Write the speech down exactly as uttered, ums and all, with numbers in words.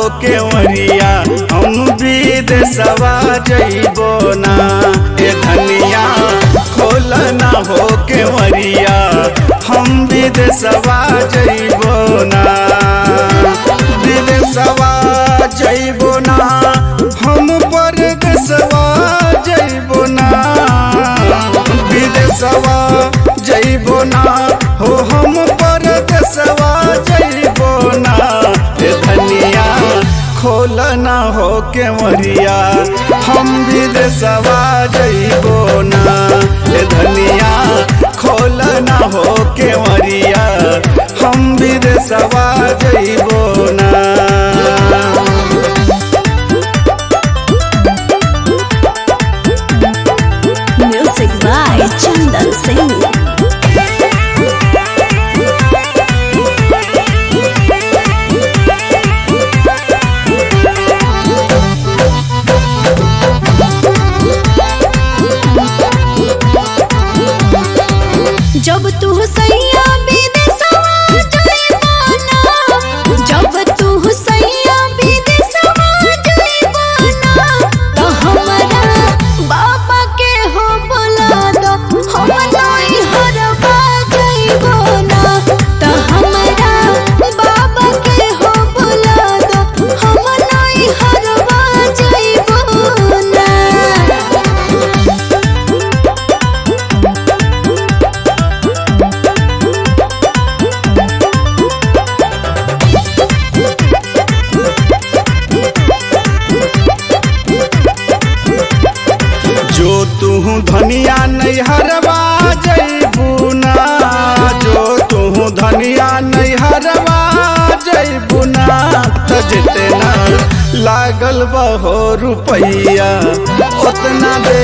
केवरिया हम विदेशवा जइबो ना। ए धनिया खोल ना हो केवरिया हम विदेशवा जइबो ना। विदेशवा जइबो ना हम परदेशवा जइबो ना। विदेशवा जइबो ना हो हम परदेशवा जइबो ना। ए धनिया खोल ना हो केवरिया हम विदेशवा जइबो ना। ए धनिया खोल ना हो केवरिया हम विदेशवा जइबो ना। Music by Chandan Singh. जब तू सैया विदेशवा जइबो ना। जब तू सैया विदेशवा जइबो ना तो हमरा बाबा के हो बुला दो। हम नहीं हरवा जइबो ना तो हमरा बाबा के हो बुला दो। हम नहीं हरवा जइबो ना। जो तू धनिया नैहरवा जइबू ना। जो तू धनिया नैहरवा जइबू ना त जितना लागल बहो रुपैया उतना दे